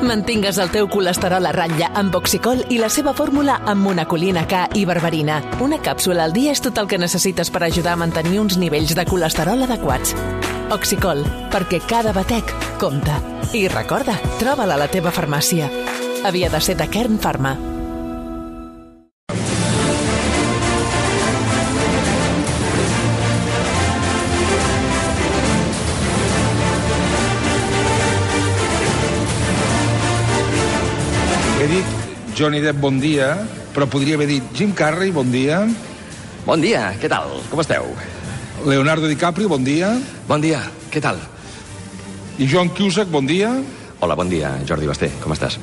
Mantingues el teu colesterol a ratlla amb Oxicol i la seva fórmula amb monacolina K i berberina. Una càpsula al dia és tot el que necessites per ajudar a mantenir uns nivells de colesterol adequats. Oxicol, perquè cada batec compta. I recorda, troba-la a la teva farmàcia. Havia de ser de Kern Pharma. He dit Johnny Depp, bon dia, però podria haver dit Jim Carrey, bon dia. Bon dia, què tal? Com esteu? Leonardo DiCaprio, bon dia. Bon dia, què tal? I John Cusack, bon dia. Hola, bon dia, Jordi Basté, com estàs?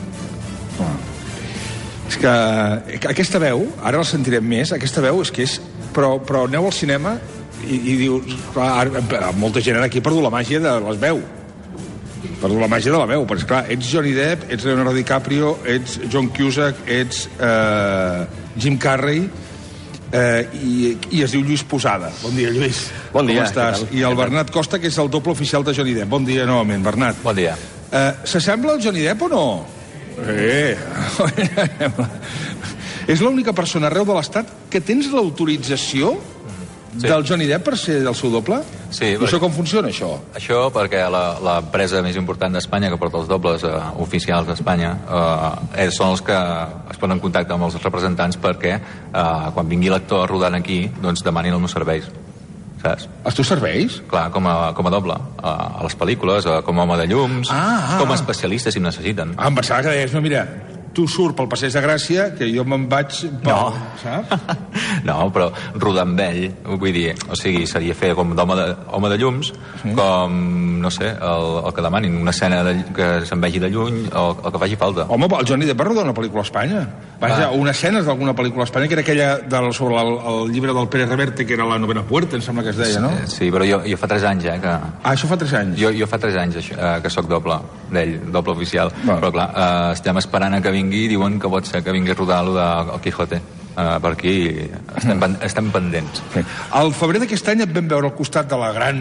És que aquesta veu, ara la sentirem més, aquesta veu és que és... Però aneu al cinema i dius... Molta gent aquí ha perdut la màgia de les veus. Perdó, la màgia de la veu, però esclar, ets Johnny Depp, ets Leonardo DiCaprio, ets John Cusack, ets Jim Carrey, i es diu Lluís Posada. Bon dia, Lluís. Bon dia. Com estàs? I el Bernat Costa, que és el doble oficial de Johnny Depp. Bon dia, novament, Bernat. Bon dia. S'assembla al Johnny Depp o no? És l'única persona arreu de l'Estat que tens l'autorització del Johnny Depp per ser el seu doble? Sí. I això com funciona, això? Això perquè l'empresa més important d'Espanya, que porta els dobles oficials d'Espanya, són els que es posen en contacte amb els representants perquè quan vingui l'actor rodant aquí, doncs demanin els meus serveis. Saps? Els teus serveis? Clar, com a doble. A les pel·lícules, com a home de llums, com a especialista, si necessiten. Em pensava que deies, no, mira, tu surt pel Passeig de Gràcia, que jo me'n vaig... No. Saps? No, però rodar amb ell, vull dir, o sigui, seria fer com d'home de llums, com, no sé, el que demanin, una escena que se'n vegi de lluny, o el que faci falta. Home, el Johnny Depp va rodar una pel·lícula a Espanya. Vaja, una escena d'alguna pel·lícula a Espanya, que era aquella sobre el llibre del Pérez Reverte, que era La novena puerta, em sembla que es deia, no? Sí, però jo fa 3 anys, que... Això fa 3 anys? Jo fa 3 anys que sóc doble d'ell, doble oficial. Però clar, estem esperant a que vingui, diuen que pot ser que vingui a rodar lo del Quijote. Per aquí estem pendents. Al febrer d'aquest any et vam veure al costat de la gran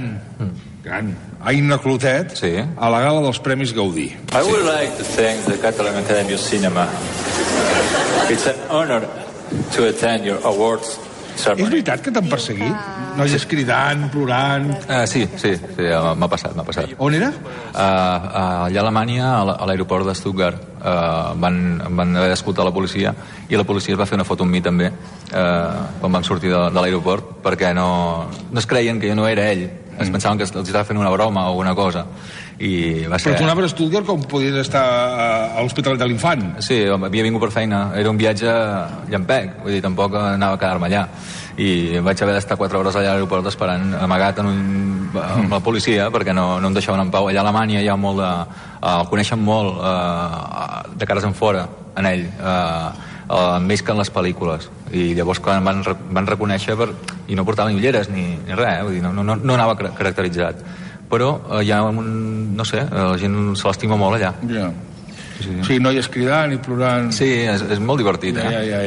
Aina Clotet a la gala dels Premis Gaudí. I would like to thank the Catalan Academy of Cinema. It's an honor to attend your awards ceremony. És veritat que t'han perseguit? Noies cridant, plorant... Sí, m'ha passat. On era? Allà a Alemanya, a l'aeroport de Stuttgart. Van haver d'escoltar la policia i la policia es va fer una foto amb mi també quan vam sortir de l'aeroport perquè no es creien que jo no era ell. Es pensaven que els estava fent una broma o alguna cosa. I va ser... Però tu anaves a Stuttgart com podies estar a l'Hospitalet de l'Infant. Sí, havia vingut per feina. Era un viatge llampec, vull dir, tampoc anava a quedar-me allà. I vaig haver d'estar 4 hores allà a l'aeroport esperant, amagat amb la policia, perquè no em deixaven en pau. Allà a Alemanya hi ha molt de... El coneixen molt de cares en fora, en ell, més que en les pel·lícules. I llavors quan van reconèixer i no portava ni ulleres ni res, vull dir, no anava caracteritzat. Però hi ha no sé, la gent se l'estima molt allà. Ja. Sí, noies cridant i plorant. Sí, és molt divertit,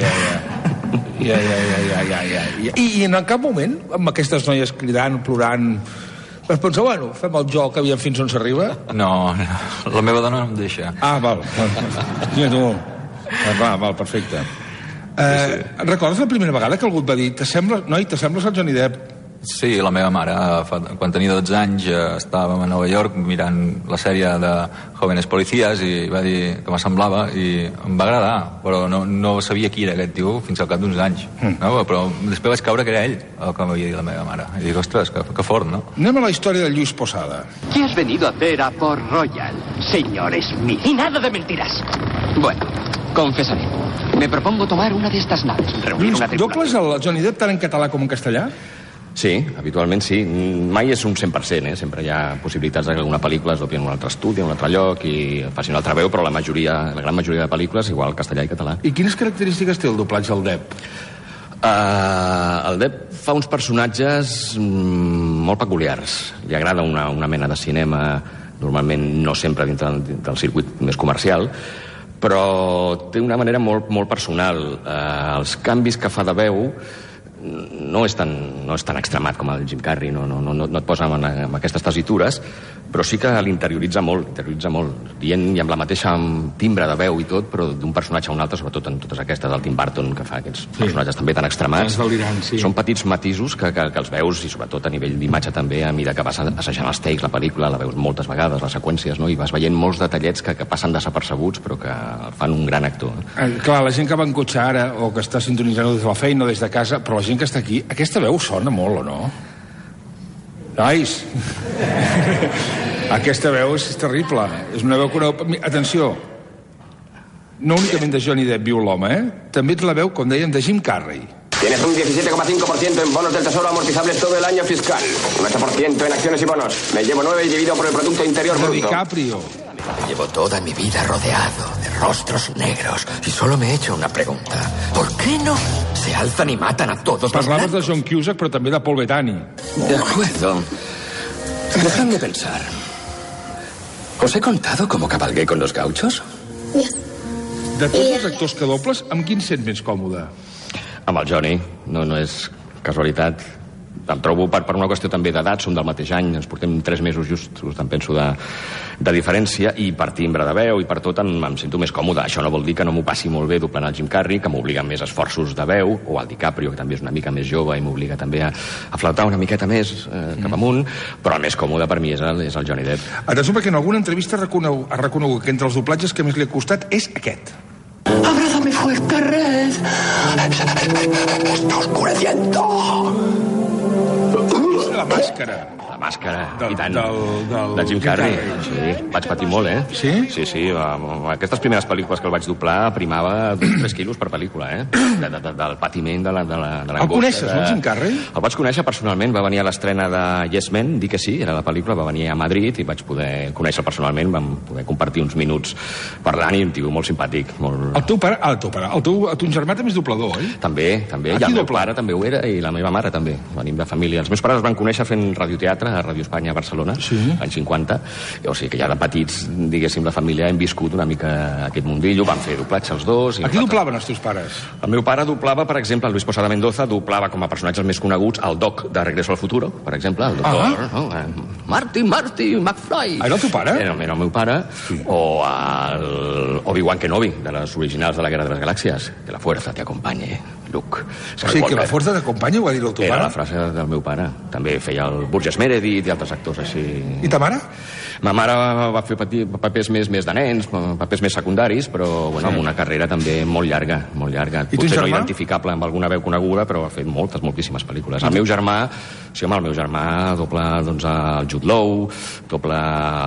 I en cap moment, amb aquestes noies cridant, plorant, vas pensar, bueno, fem el joc, aviam fins on s'arriba? No, la meva dona no em deixa. Val. Mira tu. Val, perfecte. Recordes la primera vegada que algú et va dir t'assembles al Johnny Depp? Sí, la meva mare, quan tenia 12 anys, estàvem a Nova York mirant la sèrie de Jóvenes Policías i va dir que m'assemblava i em va agradar, però no sabia qui era aquest tio fins al cap d'uns anys. No? Però després vaig caure que era ell el que m'havia dit la meva mare. I dic, ostres, que fort, no? Anem a la història de Lluís Posada. ¿Qué has venido a hacer a Port Royal, señor Smith? Y nada de mentiras. Bueno, confesaré. Me propongo tomar una de estas naves. Lluís, dobles el Johnny Depp tant en català com en castellà? Sí, habitualment sí. Mai és un 100%, Sempre hi ha possibilitats que alguna pel·lícula es dobli en un altre estudi, en un altre lloc, i facin una altra veu, però la gran majoria de pel·lícules igual castellà i català. I quines característiques té el doblatge al Depp? El Depp fa uns personatges molt peculiars. Li agrada una mena de cinema, normalment no sempre dintre del circuit més comercial, però té una manera molt personal. Els canvis que fa de veu no és tan extremat com el Jim Carrey, no et posa en aquestes tesitures, però sí que l'interioritza molt, dient i amb la mateixa timbre de veu i tot, però d'un personatge a un altre, sobretot en totes aquestes del Tim Burton, que fa aquests personatges també tan extremats. Són petits matisos que els veus, i sobretot a nivell d'imatge també, a mesura que vas assajant els takes, la pel·lícula, la veus moltes vegades, les seqüències, no? I vas veient molts detallets que passen desapercebuts, però que el fan un gran actor. Clar, la gent que va en cotxe ara, o que està sintonitzant des de la feina o des de casa, però la gent que està aquí, aquesta veu sona molt, o no? Nois! Aquesta veu és terrible. És una veu que no... Atenció, no únicament de Johnny Depp viu l'home, també ets la veu, com dèiem, de Jim Carrey. Tienes un 17,5% en bonos del tesoro amortizables todo el año fiscal. Un 8% en acciones y bonos. Me llevo 9 y divido por el Producto Interior Bruto. DiCaprio. Llevo toda mi vida rodeado de rostros negros y solo me he hecho una pregunta. ¿Por qué no se alzan y matan a todos? Parlaves de John Cusack, però també de Paul Bettany. De acuerdo. Dejadme pensar. ¿Os he contado cómo cabalgué con los gauchos? De tots els actors que dobles, amb quin sent més còmode? Amb el Johnny, no és casualitat. Em trobo per una qüestió també d'edat, som del mateix any, ens portem 3 mesos justos, em penso, de diferència, i per timbre de veu i per tot em sento més còmode. Això no vol dir que no m'ho passi molt bé doblant el Jim Carrey, que m'obliga més esforços de veu, o el DiCaprio, que també és una mica més jove i m'obliga també a flautar una miqueta més cap amunt, però el més còmode per mi és el Johnny Depp. Atenció, perquè en alguna entrevista ha reconegut que entre els doblatges que més li ha costat és aquest. ¡Abrázame fuerte, Red! ¡Está oscureciendo! La màscara. La màscara, i tant, de Jim Carrey. Sí, vaig patir molt, Sí? Sí, aquestes primeres pel·lícules que el vaig doblar primava 3 quilos per pel·lícula, del patiment, de l'angoixa. El coneixes, no, Jim Carrey? El vaig conèixer personalment, va venir a l'estrena de Yes Men, Di que sí, era la pel·lícula, va venir a Madrid i vaig poder conèixer personalment, vam poder compartir uns minuts parlant, i un tio molt simpàtic. El teu germà també és doblador, oi? També, i el meu pare també ho era, i la meva mare també, venim de família. Els meus pares es van conèixer fent radioteatre a Ràdio Espanya a Barcelona, anys 50, o sigui que ja de petits, diguéssim, la família hem viscut una mica aquest mundillo, van fer doblatge els dos. A qui doblaven els teus pares? El meu pare doblava, per exemple, el Luis Posada Mendoza, doblava com a personatges més coneguts el Doc de Regreso al Futuro, per exemple, el doctor Marty McFly. Era el teu pare? Era el meu pare, o el Obi-Wan Kenobi, de les originals de la Guerra de les Galàxies, que la fuerza te acompañe, Luke. O sigui, que la força t'acompanya, ho va dir el teu pare? Era la frase del meu pare. També feia el Burgess Meredith i altres actors així. I ta mare? Ma mare va fer papers més de nens, papers més secundaris, però bueno, amb una carrera també molt llarga. I tu, potser germà? no identificable amb alguna veu coneguda, però ha fet moltíssimes pel·lícules. El meu germà dobla doncs, el Jude Law, dobla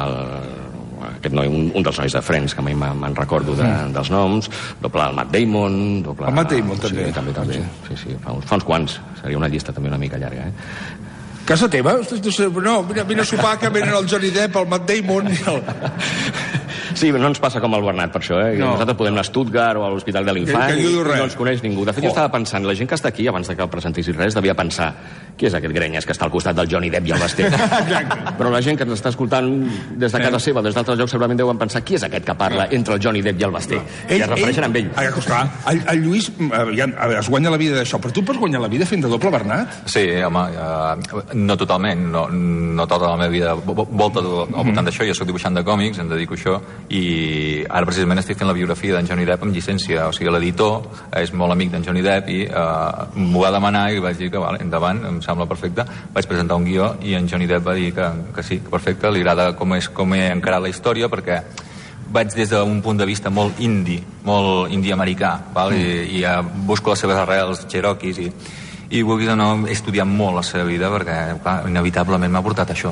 aquest noi, un dels nois de Friends, que mai me'n recordo dels noms, dobla el Matt Damon... El Matt Damon, també. Sí, també. Sí, fa uns quants. Seria una llista també una mica llarga, Casa teva? No, vine a sopar, que venen el Johnny Depp, el Matt Damon i el... Sí, no ens passa com al Bernat, per això, No. Nosaltres podem anar a Stuttgart o a l'Hospital de l'Infant i no ens coneix ningú. De fet, jo estava pensant, la gent que està aquí, abans que el presentessis res, devia pensar, qui és aquest grenyes que està al costat del Johnny Depp i el Basté? Però la gent que ens està escoltant des de casa seva, des d'altres llocs, segurament deuen pensar, qui és aquest que parla entre el Johnny Depp i el Basté? I es refereixen amb ell. Clar, el Lluís es guanya la vida d'això, però tu pots guanyar la vida fent de doble, Bernat? Sí, home, no totalment, no tota la meva vida volta al voltant d'això. Jo soc dibuixant de còmics, em dedico a això, i ara precisament estic fent la biografia d'en Johnny Depp amb llicència. O sigui, l'editor és molt amic d'en Johnny Depp i m'ho va demanar i vaig dir que vale, endavant, em sembla perfecte. Vaig presentar un guió i en Johnny Depp va dir que sí, que perfecte, li agrada com he encarat la història, perquè vaig des d'un punt de vista molt indie-americà, i busco les seves arrels cherokees i vulguis o no, he estudiat molt la seva vida perquè, clar, inevitablement m'ha portat això.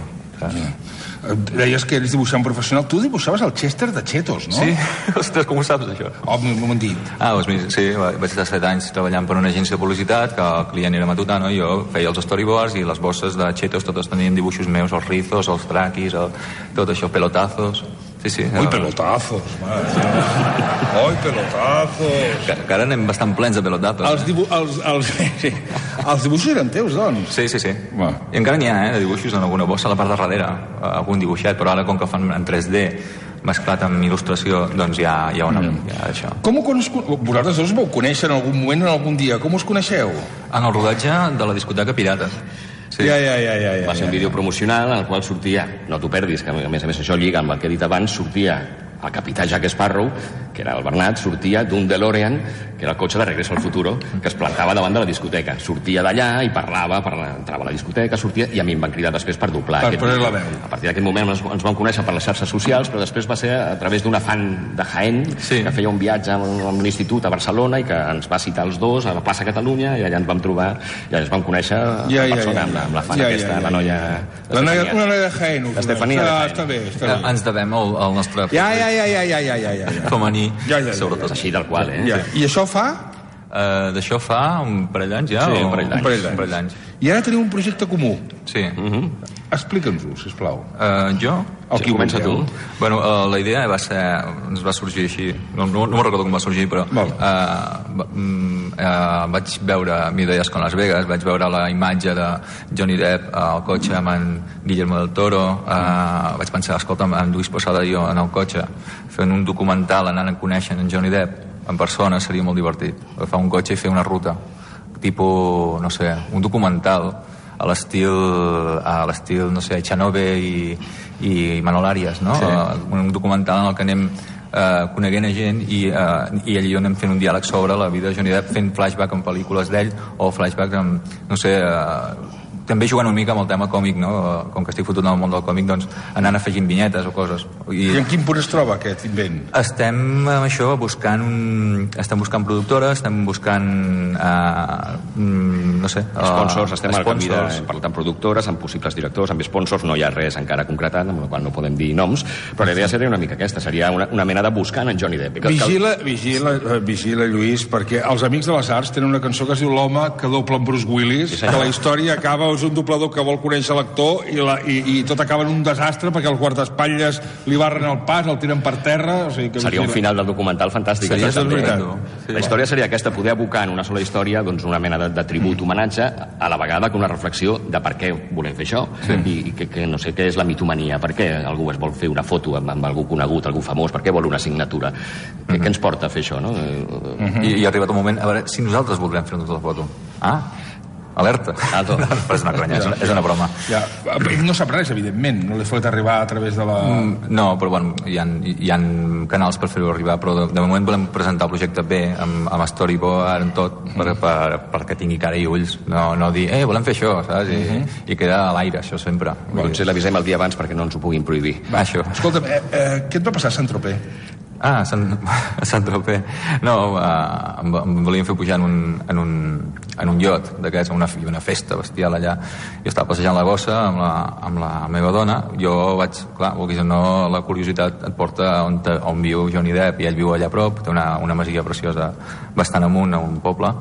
Deies que eres dibuixant professional. Tu dibuixaves el Chester de Cheetos, no? Sí? Ostres, com ho saps, això? M'ho han dit. Doncs sí, vaig estar 7 anys treballant per una agència de publicitat, que el client era Matutano, i jo feia els storyboards i les bosses de Cheetos totes tenien dibuixos meus, els rizos, els traquis, tot això, pelotazos... Sí. Ui, pelotazos, mare. Ui, pelotazos. Que ara anem bastant plens de pelotazos. Els dibuixos eren teus, doncs? Sí. I encara n'hi ha, de dibuixos en alguna bossa a la part de darrere, algun dibuixet, però ara com que fan en 3D mesclat amb il·lustració, doncs hi ha això. Vosaltres dos vau conèixer en algun moment, en algun dia. Com us coneixeu? En el rodatge de la discoteca Pirata. Sí. Ja. Va ser un vídeo promocional en el qual sortia, no t'ho perdis, que a més això lliga amb el que he dit abans, sortia el capità Jack Sparrow, que era el Bernat, sortia d'un DeLorean, que era el cotxe de Regreso al Futuro, que es plantava davant de la discoteca. Sortia d'allà i parlava, entrava a la discoteca, sortia, i a mi em van cridar després per doblar. Per posar la veu. A partir d'aquest moment ens vam conèixer per les xarxes socials, però després va ser a través d'un fan de Jaén, que feia un viatge a un institut a Barcelona i que ens va citar els dos a la plaça Catalunya, i allà ens vam trobar, i allà ens vam conèixer a persona amb la fan aquesta, la noia... Una noia de Jaén. L'Estefania de Jaén. Està bé. Ens devem el nostre... Ja. Femení, sobretot així del qual, I això fa? D'això fa un parell d'anys ja? Sí, un parell d'anys. I ara teniu un projecte comú. Sí. Explica'ns-ho, sisplau. Jo? Qui comença tu? Bueno, la idea ens va sorgir així, no me'n recordo com va sorgir, però vaig veure Mi idees con Las Vegas, vaig veure la imatge de Johnny Depp al cotxe amb en Guillermo del Toro, vaig pensar, escolta, amb Luis Posada i jo en el cotxe fent un documental, anant a conèixer en Johnny Depp en persona, seria molt divertit. Agafar un cotxe i fer una ruta tipus, no sé, un documental a l'estil, no sé, Echanove i Manol Arias, no? Sí. Un documental en el que anem coneguent a gent i ell i jo anem fent un diàleg sobre la vida de Johnny Depp, fent flashback en pel·lícules d'ell o flashback amb, no sé, també jugant una mica amb el tema còmic, no? Com que estic fotut en el món del còmic, doncs anant afegint vinyetes o coses. I en quin punt es troba aquest invent? Estem amb això estem buscant productores, estem buscant no sé... Sponsors, estem al camí de parlar amb productores, amb possibles directors, amb sponsors, no hi ha res encara concretat, amb el qual no podem dir noms, però la idea seria una mica aquesta, seria una mena de buscant en Johnny Depp. Vigila, Lluís, perquè els Amics de les Arts tenen una cançó que es diu L'home que dobla en Bruce Willis, que la història acaba, és un doblador que vol conèixer l'actor i tot acaba en un desastre perquè els guardaespatlles li barren el pas, el tiren per terra, o sigui que seria un final del documental fantàstic. La història seria aquesta, poder abocar en una sola història doncs una mena de tribut, homenatge, a la vegada que una reflexió de per què volem fer això i que no sé què és la mitomania, per què algú es vol fer una foto amb algú conegut, algú famós, per què vol una signatura, què ens porta a fer això, no? I ha arribat un moment, a veure, si nosaltres voldrem fer una foto, alerta. Però és una conya, és una broma. Ja. No sap res, evidentment, no l'he fet arribar a través de la... No, però bueno, hi ha canals per fer-ho arribar, però de moment volem presentar el projecte bé, amb storyboard, amb tot, perquè tingui cara i ulls, no dir, volem fer això, saps? I queda a l'aire, això sempre. Potser l'avisem el dia abans perquè no ens ho puguin prohibir. Això. Escolta'm, què et va passar a Sant-Tropez? A Sant-Tropez. No, em volien fer pujar en un iot d'aquests, una festa bestial allà. Jo estava passejant la gossa amb la meva dona. Jo vaig, clar, vulguis o no, la curiositat et porta on viu Johnny Depp, i ell viu allà a prop, té una masia preciosa bastant amunt, a un poble,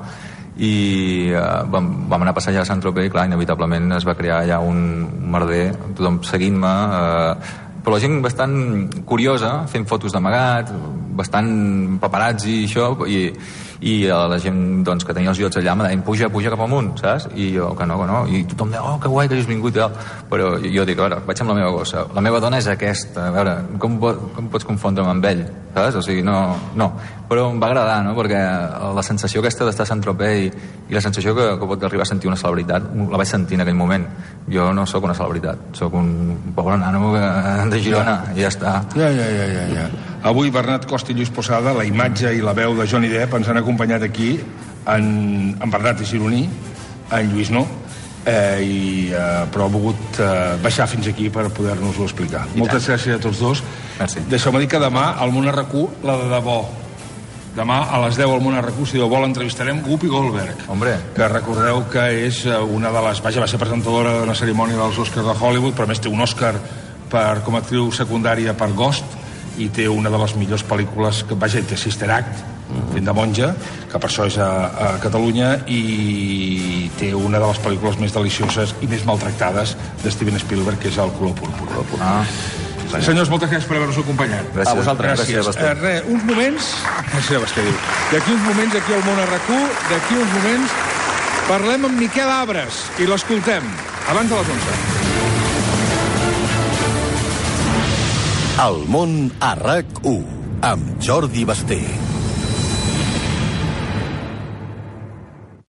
i vam anar a passejar a Sant-Tropez i clar, inevitablement es va crear allà un merder, tothom seguint-me, però la gent bastant curiosa, fent fotos d'amagat, bastant paparazzi i això, i la gent doncs, que tenia els iots allà me deien puja cap amunt, saps? I jo que no, i tothom deia, que guai que hagis vingut i tal, però jo dic, a veure, vaig amb la meva gossa, la meva dona és aquesta, a veure, com pots confondre'm amb ell, saps? O sigui, no, però em va agradar, no? Perquè la sensació aquesta d'estar a Sant-Tropez i la sensació que pot arribar a sentir una celebritat, la vaig sentir en aquell moment. Jo no sóc una celebritat, sóc un pobre nano de Girona, i ja està. Ja. Avui Bernat Costa i Lluís Posada, la imatge i la veu de Johnny Depp, ens han acompanyat aquí, en Bernat és gironí, en Lluís no, però ha volgut baixar fins aquí per poder-nos-ho explicar. Moltes gràcies a tots dos. Merci. Deixeu-me dir que demà al Món RQ, la de debò, demà a les 10 al Món RQ, si Déu vol, entrevistarem Whoopi Goldberg. Hombre. Que recordeu que és una de les... va ser presentadora d'una cerimònia dels Oscars de Hollywood, però a més té un Oscar com a actriu secundària per Ghost, i té una de les millors pel·lícules que, té Sister Act, fent de monja, que per això és a Catalunya, i té una de les pel·lícules més delicioses i més maltractades de Steven Spielberg, que és El color púrpura. Senyors, moltes gràcies per haver-nos acompanyat. Gràcies. A vosaltres. Gràcies. Uns moments... Gràcies a Basté, diu. D'aquí uns moments, aquí al Món RQ, d'aquí uns moments, parlem amb Miquel Abres i l'escoltem abans de les 11. El món a RAC1 amb Jordi Basté.